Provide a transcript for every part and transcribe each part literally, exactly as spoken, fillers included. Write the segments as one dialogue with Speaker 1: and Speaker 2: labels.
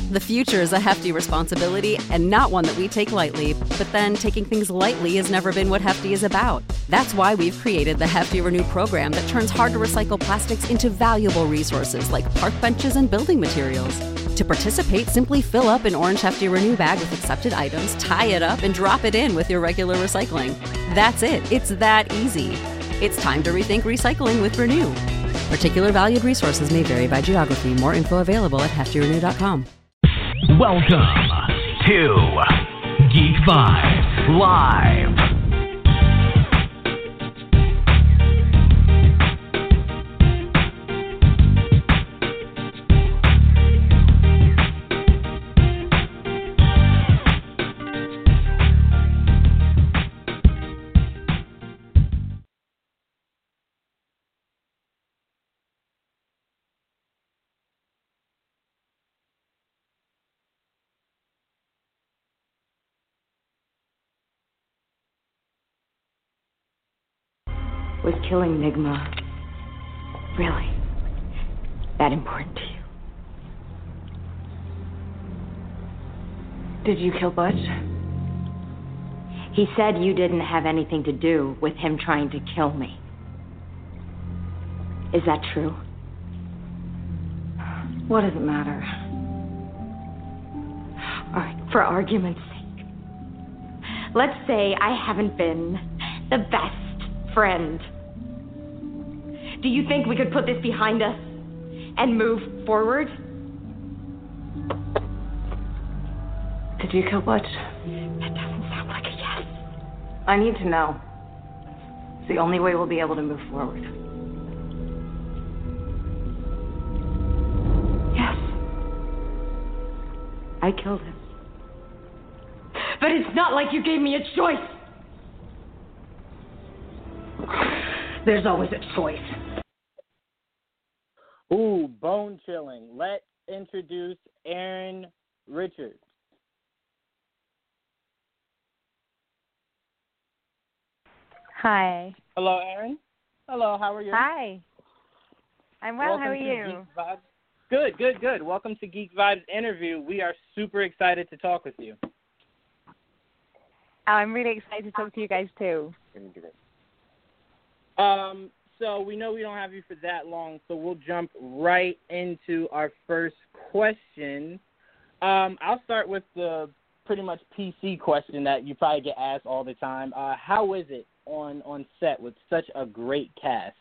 Speaker 1: The future is a hefty responsibility and not one that we take lightly, but then taking things lightly has never been what Hefty is about. That's why we've created the Hefty Renew program that turns hard-to-recycle plastics into valuable resources like park benches and building materials. To participate, simply fill up an orange Hefty Renew bag with accepted items, tie it up, and drop it in with your regular recycling. That's it. It's that easy. It's time to rethink recycling with Renew. Particular valued resources may vary by geography. More info available at hefty renew dot com.
Speaker 2: Welcome to Geek Vibes Live.
Speaker 3: Was killing Nigma really that important to you? Did you kill Butch? He said you didn't have anything to do with him trying to kill me. Is that true? What does it matter? All right, for argument's sake, let's say I haven't been the best friend. Do you think we could put this behind us and move forward? Did you kill Butch? That doesn't sound like a yes. I need to know. It's the only way we'll be able to move forward. Yes. I killed him. But it's not like you gave me a choice. There's always a choice.
Speaker 4: Ooh, bone chilling. Let's introduce Aaron Richards.
Speaker 5: Hi.
Speaker 4: Hello, Aaron. Hello, how are you?
Speaker 5: Hi. I'm well.
Speaker 4: Welcome
Speaker 5: how are
Speaker 4: to
Speaker 5: you?
Speaker 4: Geek Vibes. Good, good, good. Welcome to Geek Vibes interview. We are super excited to talk with you.
Speaker 5: Oh, I'm really excited to talk to you guys too.
Speaker 4: Um, so we know we don't have you for that long, so we'll jump right into our first question. Um, I'll start with the pretty much P C question that you probably get asked all the time. Uh, how is it on, on set with such a great cast?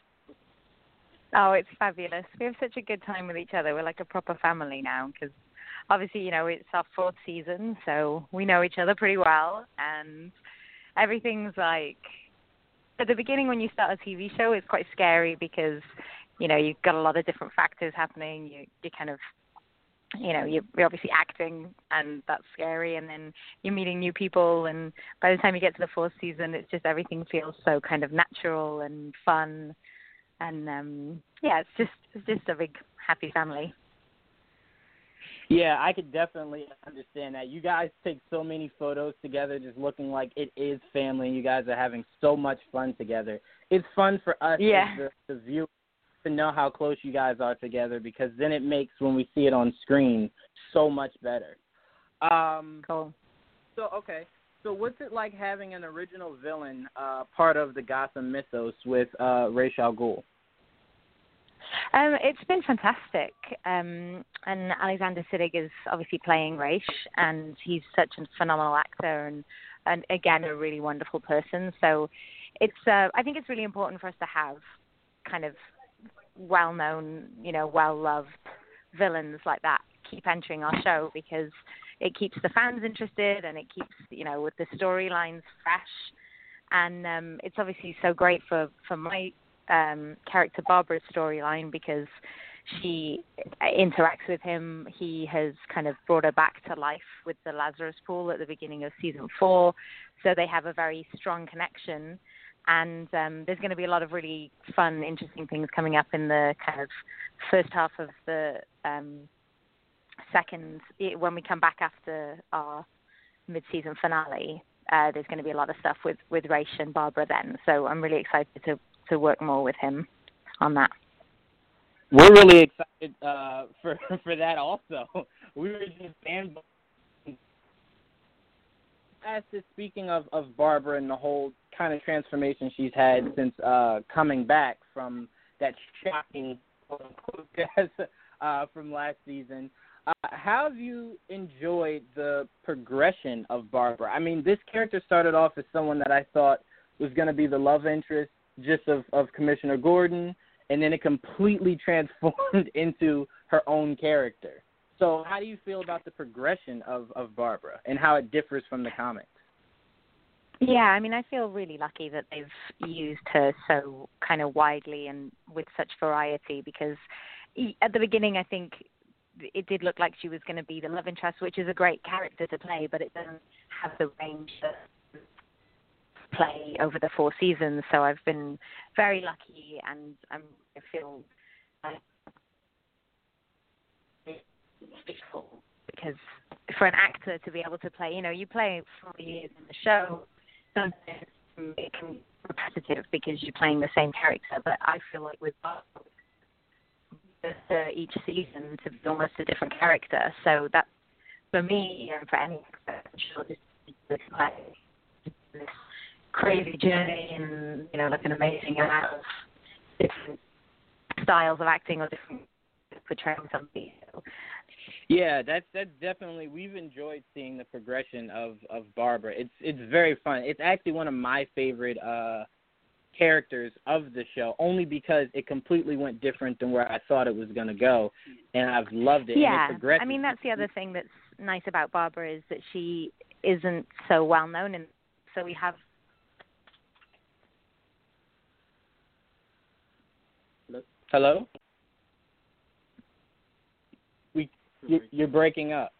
Speaker 5: Oh, it's fabulous. We have such a good time with each other. We're like a proper family now because obviously, you know, it's our fourth season, so we know each other pretty well, and everything's like... At the beginning, when you start a T V show, it's quite scary because, you know, you've got a lot of different factors happening. You, you kind of, you know, you're, you're obviously acting, and that's scary. And then you're meeting new people, and by the time you get to the fourth season, it's just everything feels so kind of natural and fun. And um, yeah, it's just it's just a big happy family.
Speaker 4: Yeah, I could definitely understand that. You guys take so many photos together just looking like it is family. You guys are having so much fun together. It's fun for us
Speaker 5: yeah.
Speaker 4: as the, the viewers to know how close you guys are together because then it makes, when we see it on screen, so much better. Um,
Speaker 5: cool.
Speaker 4: So, okay. So what's it like having an original villain uh, part of the Gotham mythos with uh, Ra's al Ghul?
Speaker 5: Um, it's been fantastic, um, and Alexander Siddig is obviously playing Ra's, and he's such a phenomenal actor, and, and again, a really wonderful person. So, it's uh, I think it's really important for us to have kind of well-known, you know, well-loved villains like that keep entering our show because it keeps the fans interested, and it keeps, you know, with the storylines fresh, and um, it's obviously so great for for my. Um, character Barbara's storyline because she interacts with him. He has kind of brought her back to life with the Lazarus Pool at the beginning of season four. So they have a very strong connection. And um, there's going to be a lot of really fun, interesting things coming up in the kind of first half of the um, second, when we come back after our mid-season finale. Uh, there's going to be a lot of stuff with, with Ra's and Barbara then. So I'm really excited to to work more with him on that.
Speaker 4: We're really excited uh, for for that also. We were just ask this, speaking of, of Barbara and the whole kind of transformation she's had since uh, coming back from that shocking quote-unquote death uh, from last season. Uh, how have you enjoyed the progression of Barbara? I mean, this character started off as someone that I thought was going to be the love interest just of, of Commissioner Gordon, and then it completely transformed into her own character. So how do you feel about the progression of, of Barbara and how it differs from the comics?
Speaker 5: Yeah, I mean, I feel really lucky that they've used her so kind of widely and with such variety, because at the beginning, I think it did look like she was going to be the love interest, which is a great character to play, but it doesn't have the range to play over the four seasons. So I've been very lucky, and I'm, I feel like because for an actor to be able to play, you know, you play four years in the show, sometimes it can be repetitive because you're playing the same character, but I feel like with Barbara, uh, each season to be almost a different character. So that, for me, and for any actor, sure, this, this, this crazy journey and, you know, like an amazing amount of different styles of acting or different portraying somebody. So,
Speaker 4: yeah, that's that's definitely, we've enjoyed seeing the progression of, of Barbara. It's it's very fun. It's actually one of my favorite uh, characters of the show, only because it completely went different than where I thought it was going to go, and I've loved it.
Speaker 5: Yeah,
Speaker 4: and it
Speaker 5: I mean, that's the other thing that's nice about Barbara is that she isn't so well known, and so we have.
Speaker 4: Hello? We you, you're breaking up.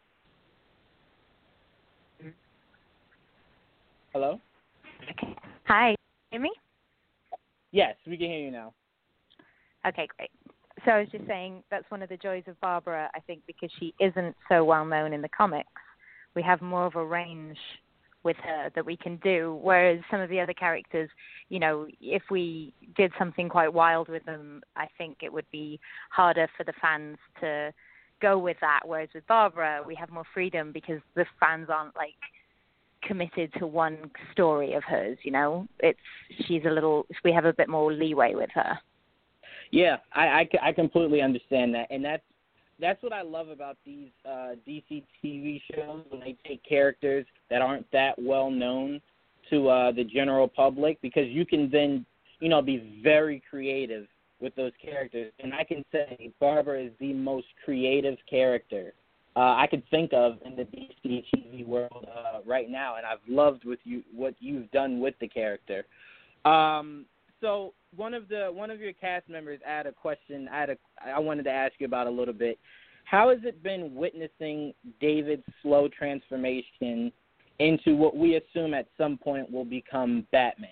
Speaker 4: Hello?
Speaker 5: Hi, hear me?
Speaker 4: Yes, we can hear you now.
Speaker 5: Okay, great. So I was just saying that's one of the joys of Barbara, I think, because she isn't so well known in the comics. We have more of a range with her that we can do, whereas some of the other characters, you know, if we did something quite wild with them, I think it would be harder for the fans to go with that, whereas with Barbara, we have more freedom because the fans aren't, like, committed to one story of hers, you know. It's she's a little, we have a bit more leeway with her.
Speaker 4: Yeah, I, I, I completely understand that, and that's that's what I love about these uh, D C T V shows, when they take characters that aren't that well known to uh, the general public, because you can then, you know, be very creative with those characters. And I can say Barbara is the most creative character uh, I could think of in the D C T V world uh, right now, and I've loved with you what you've done with the character. Um, so one of the one of your cast members had a question I had a, I wanted to ask you about a little bit. How has it been witnessing David's slow transformation into what we assume at some point will become Batman?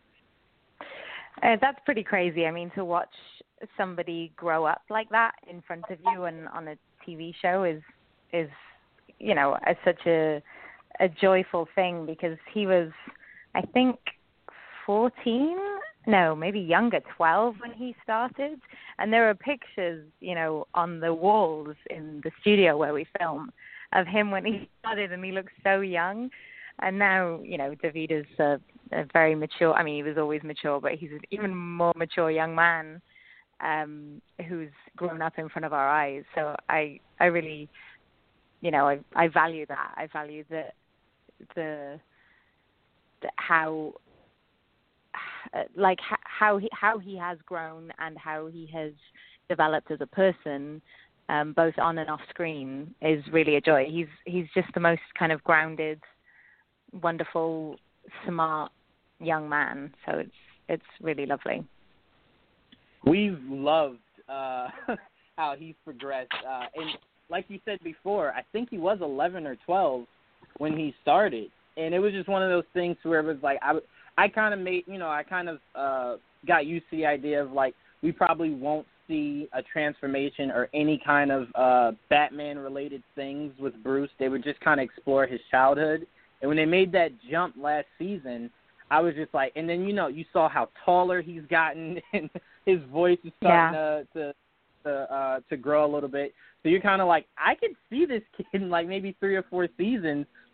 Speaker 5: Uh, that's pretty crazy. I mean, to watch somebody grow up like that in front of you and on a T V show is is you know a, such a a joyful thing, because he was, I think, fourteen. No, maybe younger, twelve when he started. And there are pictures, you know, on the walls in the studio where we film of him when he started, and he looks so young. And now, you know, David is a, a very mature, I mean, he was always mature, but he's an even more mature young man um, who's grown up in front of our eyes. So I, I really, you know, I, I value that. I value the, the, the how... like how he how he has grown and how he has developed as a person, um, both on and off screen, is really a joy. He's he's just the most kind of grounded, wonderful, smart young man. So it's it's really lovely.
Speaker 4: We've loved uh, how he's progressed, uh, and like you said before, I think he was eleven or twelve when he started, and it was just one of those things where it was like I. I kind of made, you know, I kind of uh, got used to the idea of, like, we probably won't see a transformation or any kind of uh, Batman-related things with Bruce. They would just kind of explore his childhood. And when they made that jump last season, I was just like, and then, you know, you saw how taller he's gotten, and his voice is starting
Speaker 5: yeah.
Speaker 4: to to to, uh, to grow a little bit. So you're kind of like, I could see this kid in, like, maybe three or four seasons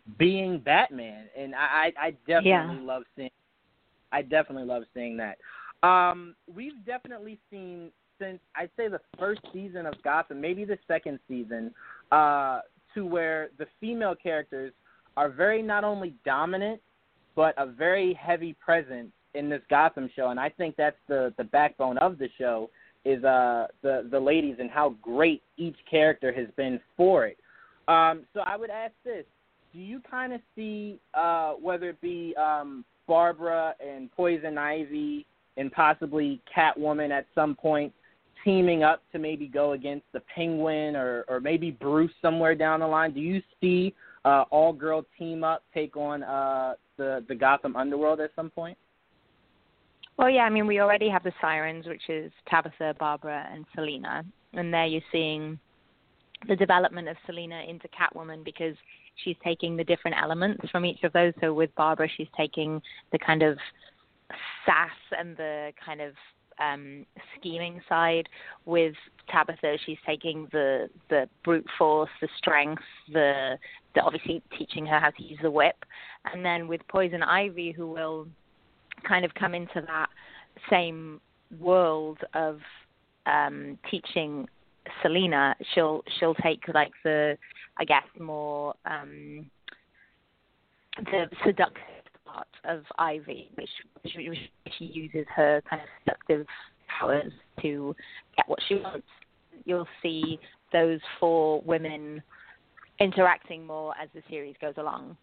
Speaker 4: being Batman, and I, I, I definitely
Speaker 5: Yeah.
Speaker 4: love seeing. I definitely love seeing that. Um, we've definitely seen since I'd say the first season of Gotham, maybe the second season, uh, to where the female characters are very not only dominant, but a very heavy presence in this Gotham show, and I think that's the, the backbone of the show is uh, the, the ladies and how great each character has been for it. Um, so I would ask this. Do you kind of see, uh, whether it be um, Barbara and Poison Ivy and possibly Catwoman at some point, teaming up to maybe go against the Penguin or, or maybe Bruce somewhere down the line? Do you see uh, all-girl team up take on uh, the, the Gotham underworld at some point?
Speaker 5: Well, yeah, I mean, we already have the Sirens, which is Tabitha, Barbara, and Selena. And there you're seeing the development of Selena into Catwoman because she's taking the different elements from each of those. So with Barbara, she's taking the kind of sass and the kind of um, scheming side. With Tabitha, she's taking the the brute force, the strength, the, the obviously teaching her how to use the whip. And then with Poison Ivy, who will kind of come into that same world of um, teaching Selena, she'll she'll take like the, I guess, more um, the seductive part of Ivy, which, which, which she uses her kind of seductive powers to get what she wants. You'll see those four women interacting more as the series goes along.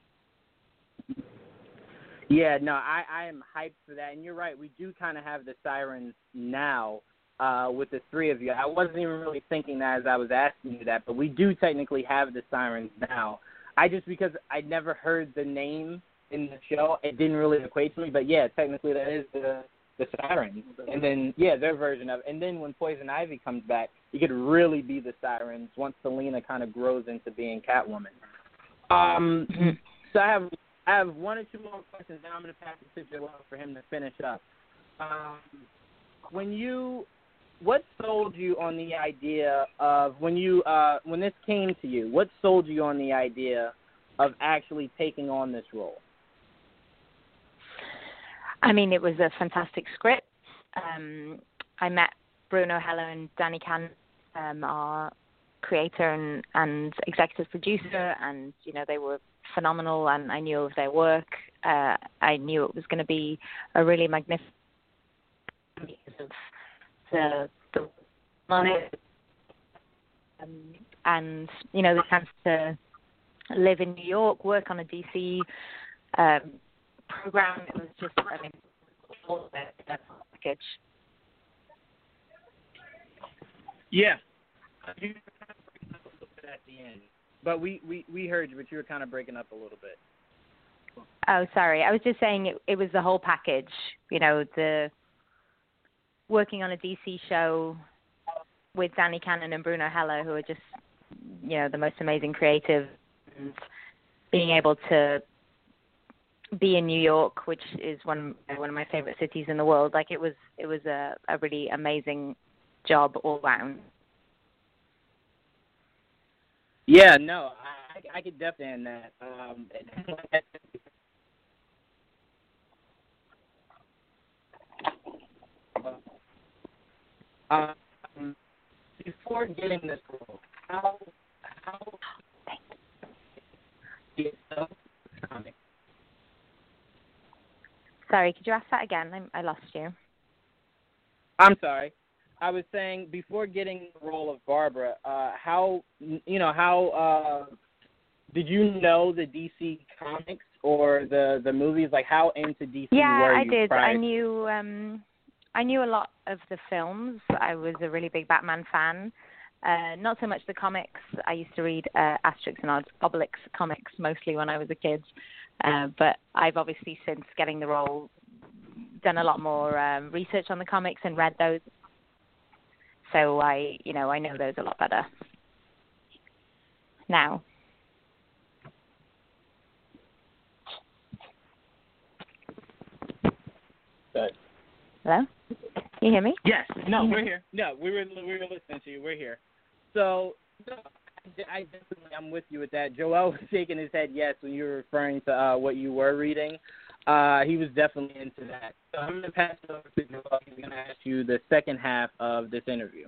Speaker 4: Yeah, no, I, I am hyped for that. And you're right, we do kind of have the Sirens now uh, with the three of you. I wasn't even really thinking that as I was asking you that, but we do technically have the Sirens now. I just, because I never heard the name in the show, it didn't really equate to me. But, yeah, technically that is the, the Sirens. And then, yeah, their version of it. And then when Poison Ivy comes back, you could really be the Sirens once Selena kind of grows into being Catwoman. Um,
Speaker 5: Mm-hmm.
Speaker 4: So I have I have one or two more questions, then I'm going to pass it to Joel for him to finish up. Um, when you, what sold you on the idea of when you uh, when this came to you? What sold you on the idea of actually taking on this role?
Speaker 5: I mean, it was a fantastic script. Um, I met Bruno Heller and Danny Cannon, um, our creator and, and executive producer, and, you know, they were phenomenal, and I knew of their work. Uh, I knew it was going to be a really magnificent because of the, the money um, and, you know, the chance to live in New York, work on a D C um, program. It was just, I mean, all of it, that package.
Speaker 4: Yeah. You were kind of breaking up a little bit at the end, but we, we, we heard you, but you were kind of breaking up a little bit.
Speaker 5: Oh, sorry. I was just saying it, it was the whole package, you know, the working on a D C show with Danny Cannon and Bruno Heller, who are just, you know, the most amazing creative, and being able to be in New York, which is one one of my favorite cities in the world. Like, it was it was a, a really amazing job all round.
Speaker 4: Yeah, no, I, I could definitely end that. Um, um, before getting this role, how how comic?
Speaker 5: Sorry, could you ask that again? I, I lost you.
Speaker 4: I'm sorry. I was saying before getting the role of Barbara, uh, how you know how uh, did you know the D C comics or the, the movies? Like, how into D C
Speaker 5: yeah,
Speaker 4: were
Speaker 5: I
Speaker 4: you?
Speaker 5: did.
Speaker 4: Prior?
Speaker 5: I knew um, I knew a lot of the films. I was a really big Batman fan. Uh, not so much the comics. I used to read uh, Asterix and Obelix comics mostly when I was a kid. Uh, but I've obviously, since getting the role, done a lot more um, research on the comics and read those. So I, you know, I know those a lot better now.
Speaker 4: Good.
Speaker 5: Hello? Can you hear me?
Speaker 4: Yes. No, we're here. No, we were we were listening to you. We're here. So, I definitely, I'm with you with that. Joel was shaking his head yes when you were referring to uh, what you were reading. Uh, he was definitely into that. So I'm going to pass it over to Joel. He's going to ask you the second half of this interview.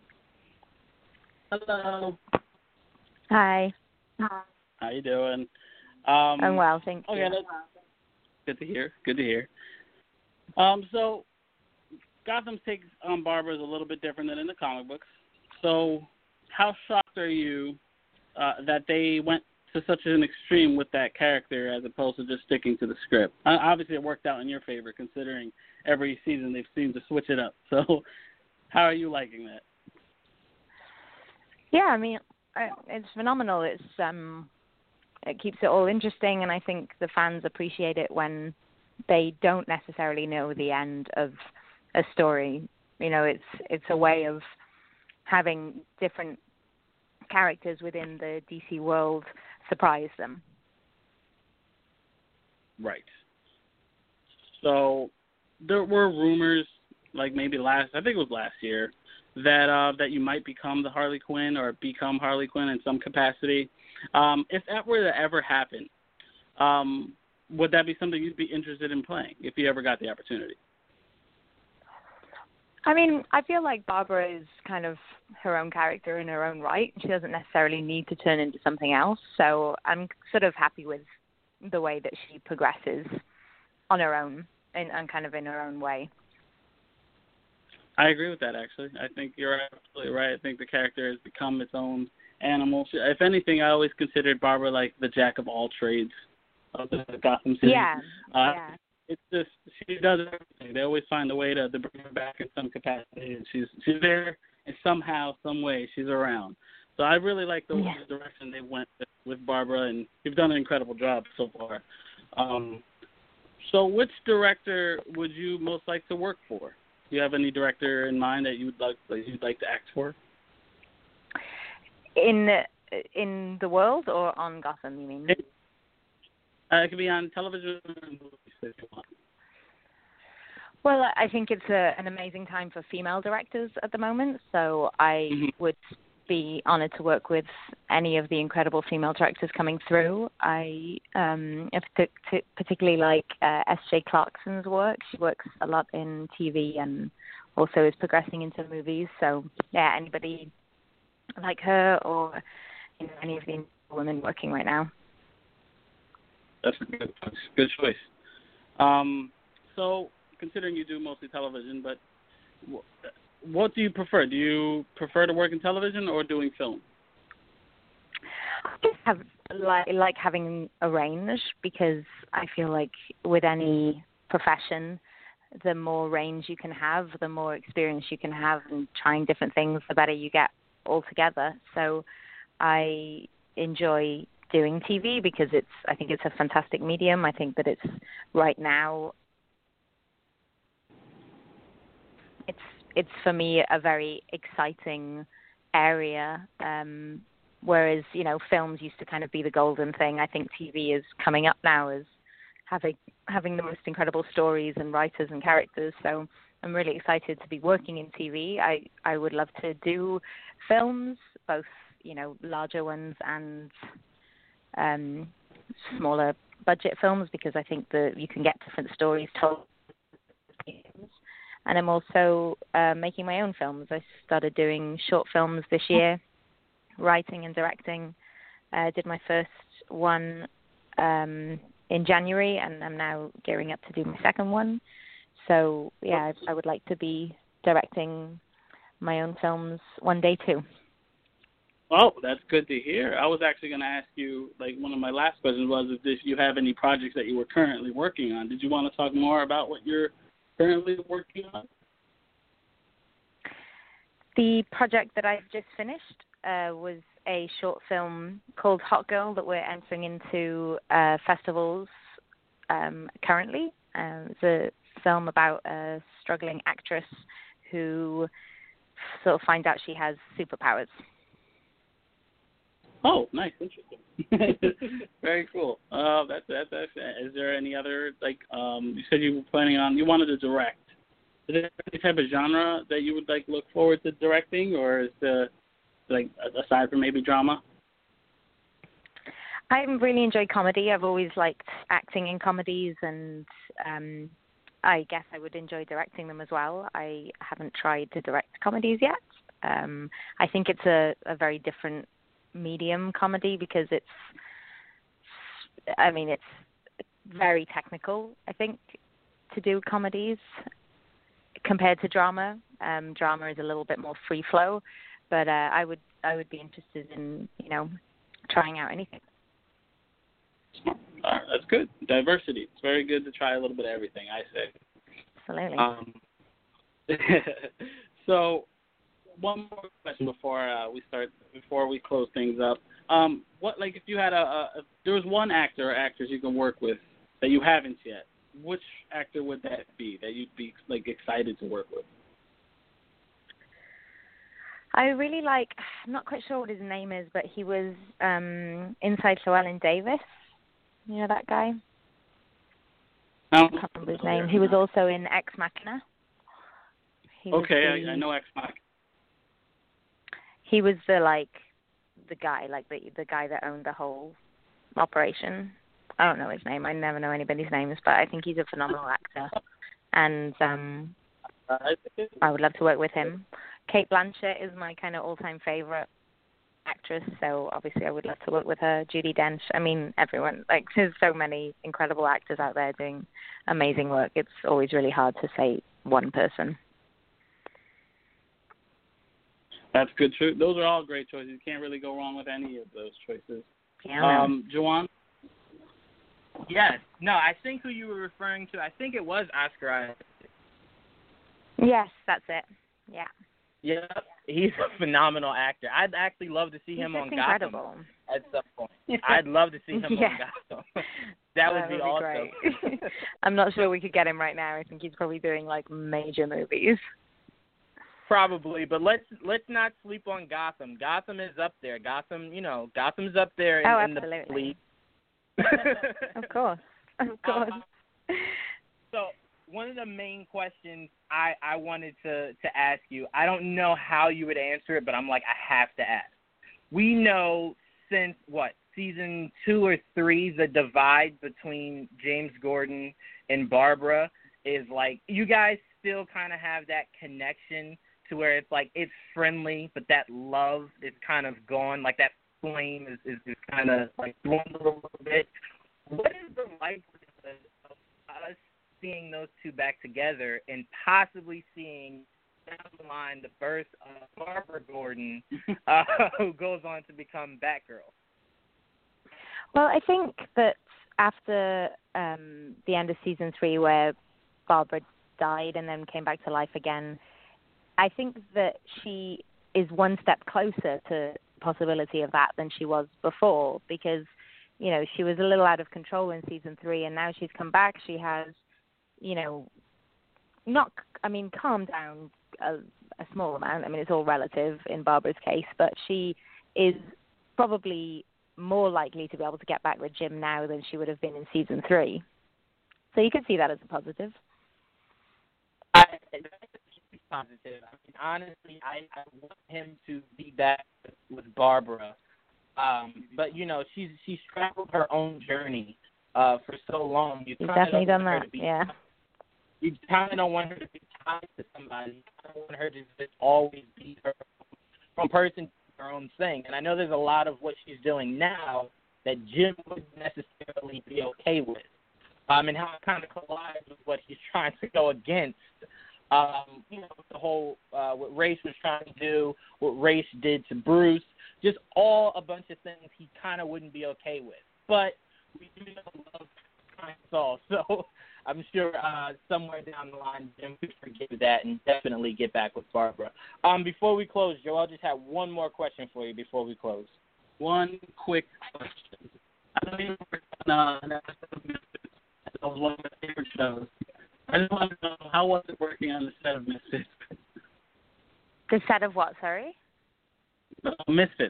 Speaker 4: Hello.
Speaker 5: Hi.
Speaker 6: How you doing? Um,
Speaker 5: I'm well, thank
Speaker 6: okay,
Speaker 5: you.
Speaker 6: that's good to hear. Good to hear. Um, so Gotham's take on Barbara is a little bit different than in the comic books. So how shocked are you uh, that they went to such an extreme with that character as opposed to just sticking to the script? Uh, obviously, it worked out in your favor considering every season they've seemed to switch it up. So how are you liking that?
Speaker 5: Yeah, I mean, it's phenomenal. It's um, it keeps it all interesting, and I think the fans appreciate it when they don't necessarily know the end of a story. You know, it's it's a way of having different characters within the D C world surprise them.
Speaker 6: Right. So there were rumors, like maybe last, I think it was last year, that uh, that you might become the Harley Quinn or become Harley Quinn in some capacity. Um, if that were to ever happen, um, would that be something you'd be interested in playing if you ever got the opportunity?
Speaker 5: I mean, I feel like Barbara is kind of her own character in her own right. She doesn't necessarily need to turn into something else. So I'm sort of happy with the way that she progresses on her own and, and kind of in her own way.
Speaker 6: I agree with that, actually. I think you're absolutely right. I think the character has become its own animal. If anything, I always considered Barbara like the jack of all trades of the Gotham City.
Speaker 5: Yeah,
Speaker 6: uh,
Speaker 5: yeah.
Speaker 6: It's just, she does everything. They always find a way to, to bring her back in some capacity, and she's she's there, and somehow, some way, she's around. So I really like the,
Speaker 5: yeah.
Speaker 6: the direction they went with, with Barbara, and you've done an incredible job so far. Um, so which director would you most like to work for? Do you have any director in mind that you'd like that you'd like to act for?
Speaker 5: In in the world or on Gotham, you mean?
Speaker 6: It, uh, it could be on television or movies if you want.
Speaker 5: Well, I think it's a, an amazing time for female directors at the moment, so I mm-hmm. would be honored to work with any of the incredible female directors coming through. I um, particularly like uh, S J Clarkson's work. She works a lot in T V and also is progressing into movies. So, yeah, anybody like her or you know, any of the women working right now.
Speaker 6: That's a good, good choice. Um, so, considering you do mostly television, but what do you prefer? Do you prefer to work in television or doing film?
Speaker 5: I just have like, like having a range because I feel like with any profession, the more range you can have, the more experience you can have in trying different things, the better you get altogether. So I enjoy doing T V because it's I think it's a fantastic medium. I think that it's right now it's it's for me a very exciting area. Um, whereas, you know, films used to kind of be the golden thing. I think T V is coming up now as having having the most incredible stories and writers and characters. So I'm really excited to be working in T V. I, I would love to do films, both, you know, larger ones and um, smaller budget films, because I think that you can get different stories told. And I'm also uh, making my own films. I started doing short films this year, writing and directing. I uh, did my first one um, in January, and I'm now gearing up to do my second one. So, yeah, I, I would like to be directing my own films one day, too.
Speaker 6: Oh, that's good to hear. I was actually going to ask you, like, one of my last questions was if you have any projects that you were currently working on. Did you want to talk more about what you're currently working on?
Speaker 5: The project that I've just finished uh, was a short film called Hot Girl that we're entering into uh, festivals um, currently. Uh, it's a film about a struggling actress who sort of finds out she has superpowers.
Speaker 6: Oh, nice, interesting. Very cool. Uh, that's that's. that's is there any other, like, um, you said you were planning on, you wanted to direct. Is there any type of genre that you would like look forward to directing, or is the like aside from maybe drama?
Speaker 5: I really enjoy comedy. I've always liked acting in comedies, and um, I guess I would enjoy directing them as well. I haven't tried to direct comedies yet. Um, I think it's a, a very different medium, comedy, because it's, I mean, it's very technical, I think, to do comedies compared to drama. Um, drama is a little bit more free flow, but uh, I would I would be interested in, you know, trying out anything.
Speaker 6: All right, that's good. Diversity. It's very good to try a little bit of everything, I say.
Speaker 5: Absolutely.
Speaker 6: Um, so, one more question before uh, we start, before we close things up. Um, what, like, if you had a, a, if there was one actor or actress you can work with that you haven't yet, which actor would that be that you'd be like excited to work with?
Speaker 5: I really like, I'm not quite sure what his name is, but he was um, inside Llewellyn Davis. You know that guy?
Speaker 6: Um,
Speaker 5: I can't remember his name. He was also in Ex Machina. He
Speaker 6: okay,
Speaker 5: the,
Speaker 6: I, I know Ex Machina.
Speaker 5: He was the, like, the guy, like the the guy that owned the whole operation. I don't know his name. I never know anybody's names, but I think he's a phenomenal actor. And um, I would love to work with him. Cate Blanchett is my kind of all-time favorite actress, so obviously I would love to work with her. Judi Dench. I mean, everyone. Like, there's so many incredible actors out there doing amazing work. It's always really hard to say one person.
Speaker 6: That's good. Too. Those are all great choices. You can't really go wrong with any of those choices.
Speaker 5: Yeah.
Speaker 6: Um, Juwan?
Speaker 4: Yes. No, I think who you were referring to, I think it was Oscar Isaac.
Speaker 5: Yes, that's it. Yeah.
Speaker 4: Yeah, he's a phenomenal actor. I'd actually love to see
Speaker 5: He's
Speaker 4: him
Speaker 5: just
Speaker 4: on
Speaker 5: incredible.
Speaker 4: Gotham at some point. I'd love to see him
Speaker 5: yeah.
Speaker 4: on Gotham. That would
Speaker 5: that
Speaker 4: be
Speaker 5: would
Speaker 4: awesome.
Speaker 5: Great. I'm not sure we could get him right now. I think he's probably doing like major movies.
Speaker 4: Probably, but let's let's not sleep on Gotham. Gotham is up there. Gotham, you know, Gotham's up there in,
Speaker 5: oh,
Speaker 4: in the league.
Speaker 5: Of course, of course.
Speaker 4: Uh, so one of the main questions I, I wanted to, to ask you, I don't know how you would answer it, but I'm like, I have to ask. We know since, what, season two or three, the divide between James Gordon and Barbara is like, you guys still kind of have that connection to where it's like, it's friendly, but that love is kind of gone, like that flame is, is, is kind of like dwindled a little bit. What is the likelihood of us seeing those two back together and possibly seeing down the line the birth of Barbara Gordon, uh, who goes on to become Batgirl?
Speaker 5: Well, I think that after um, the end of season three, where Barbara died and then came back to life again, I think that she is one step closer to the possibility of that than she was before, because, you know, she was a little out of control in season three, and now she's come back. She has, you know, not, I mean, calmed down a, a small amount. I mean, it's all relative in Barbara's case, but she is probably more likely to be able to get back with Jim now than she would have been in season three. So you could see that as a positive.
Speaker 4: I, that's positive. I mean, honestly, I, I want him to be back with Barbara. Um, but, you know, she's she's traveled her own journey uh, for so long. You
Speaker 5: He's definitely done that,
Speaker 4: be,
Speaker 5: yeah.
Speaker 4: You kind of don't want her to be tied to somebody. You kind of want her to just always be her own person, her own thing. And I know there's a lot of what she's doing now that Jim wouldn't necessarily be okay with. Um, and how it kind of collides with what he's trying to go against. Um, you know, the whole, uh, what Ra's was trying to do, what Ra's did to Bruce, just all a bunch of things he kind of wouldn't be okay with. But we do know love finds all, so I'm sure uh, somewhere down the line Jim could forgive that and definitely get back with Barbara. Um, before we close, Joe, I'll just have one more question for you before we close. One quick question. I know you were on uh, an episode of Misfits. That was one of my favorite shows. I just want to know, how was it working on the set of Misfits?
Speaker 5: The set of what, sorry?
Speaker 6: Uh, Misfits.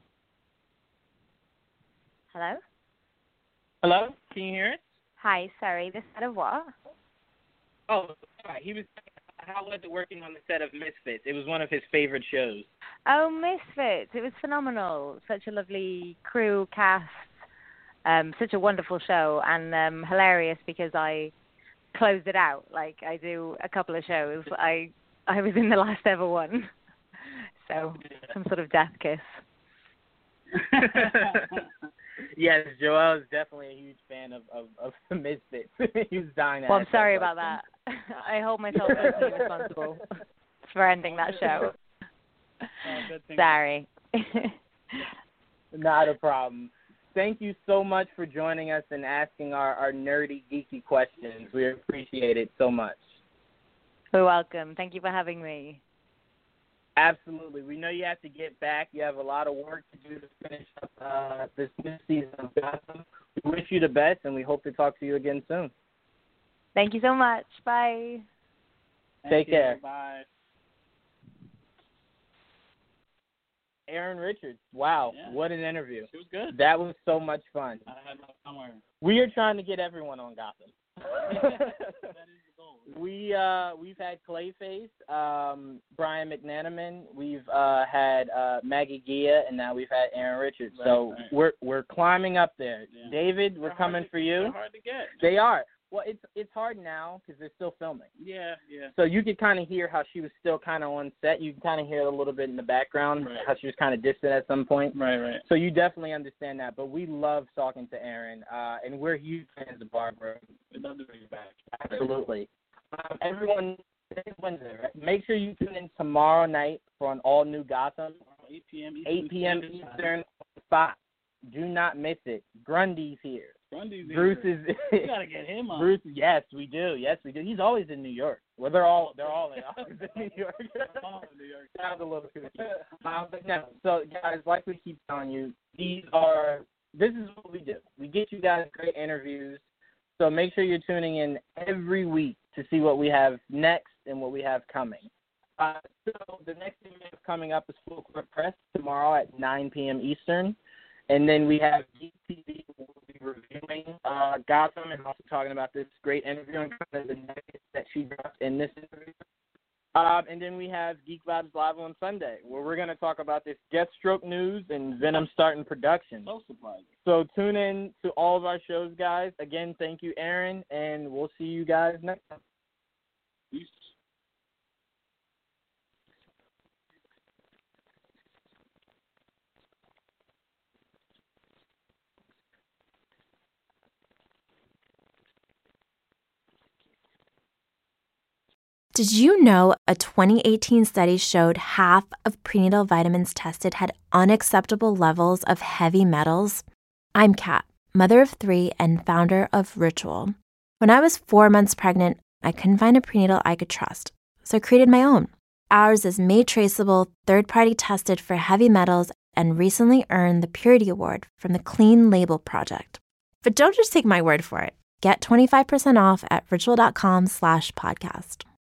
Speaker 5: Hello?
Speaker 4: Hello? Can you hear us?
Speaker 5: Hi, sorry, the set of what?
Speaker 4: Oh, sorry. He was saying how was it working on the set of Misfits? It was one of his favorite shows.
Speaker 5: Oh, Misfits. It was phenomenal. Such a lovely crew, cast, um, such a wonderful show, and um, hilarious because I closed it out. Like I do a couple of shows. I I was in the last ever one. So some sort of death kiss.
Speaker 4: Yes, Joel is definitely a huge fan of, of, of the Misfits. He was dying to
Speaker 5: Well, I'm
Speaker 4: ask
Speaker 5: sorry
Speaker 4: that
Speaker 5: about that. I hold myself personally responsible for ending that show.
Speaker 6: Oh,
Speaker 5: Sorry.
Speaker 4: Not a problem. Thank you so much for joining us and asking our, our nerdy, geeky questions. We appreciate it so much.
Speaker 5: You're welcome. Thank you for having me.
Speaker 4: Absolutely. We know you have to get back. You have a lot of work to do to finish up uh, this new season of Gotham. We wish you the best, and we hope to talk to you again soon.
Speaker 5: Thank you so much. Bye.
Speaker 4: Take care.
Speaker 6: Bye.
Speaker 4: Erin Richards. Wow,
Speaker 6: Yeah.
Speaker 4: What an interview.
Speaker 6: She was good.
Speaker 4: That was so much fun.
Speaker 6: I had no somewhere.
Speaker 4: We are trying to get everyone on Gotham.
Speaker 6: That is the goal.
Speaker 4: We uh we've had Clayface, um, Brian McNanaman, we've uh had uh Maggie Gia, and now we've had Erin Richards.
Speaker 6: Right,
Speaker 4: so
Speaker 6: right.
Speaker 4: we're we're climbing up there.
Speaker 6: Yeah.
Speaker 4: David, we're
Speaker 6: They're
Speaker 4: coming
Speaker 6: hard to-
Speaker 4: for you.
Speaker 6: They're hard to get.
Speaker 4: They are. Well, it's it's hard now because they're still filming.
Speaker 6: Yeah, yeah.
Speaker 4: So you could kind of hear how she was still kind of on set. You can kind of hear it a little bit in the background,
Speaker 6: Right.
Speaker 4: how she was kind of distant at some point.
Speaker 6: Right, right.
Speaker 4: So you definitely understand that. But we love talking to Erin, uh, and we're huge fans of Barbara.
Speaker 6: We'd love to bring you back.
Speaker 4: Absolutely. Um, everyone, today's Wednesday, right? Make sure you tune in tomorrow night for an all-new Gotham,
Speaker 6: eight p.m. Eastern.
Speaker 4: eight p.m.
Speaker 6: Standard Time.
Speaker 4: Eastern, Fox. Do not miss it. Grundy's here.
Speaker 6: Grundy's
Speaker 4: Bruce
Speaker 6: here.
Speaker 4: is.
Speaker 6: We gotta get him on.
Speaker 4: Bruce, yes, we do. Yes, we do. He's always in New York. Well, they're all they're all in, always in New York.
Speaker 6: All in New York.
Speaker 4: Sounds a little kooky. Um, but no, so guys, like we keep telling you, these are this is what we do. We get you guys great interviews. So make sure you're tuning in every week to see what we have next and what we have coming. Uh, so the next thing we have coming up is Full Court Press tomorrow at nine p.m. Eastern. And then we have Geek T V, who will be reviewing uh, Gotham and also talking about this great interview and kind of the nuggets that she dropped in this interview. Um, and then we have Geek Vibes Live on Sunday, where we're going to talk about this Deathstroke news and Venom starting production.
Speaker 6: So surprising.
Speaker 4: So tune in to all of our shows, guys. Again, thank you, Erin, and we'll see you guys next time.
Speaker 6: Peace.
Speaker 7: Did you know a twenty eighteen study showed half of prenatal vitamins tested had unacceptable levels of heavy metals? I'm Kat, mother of three and founder of Ritual. When I was four months pregnant, I couldn't find a prenatal I could trust, so I created my own. Ours is made traceable, third-party tested for heavy metals, and recently earned the Purity Award from the Clean Label Project. But don't just take my word for it. Get twenty-five percent off at ritual.com slash podcast.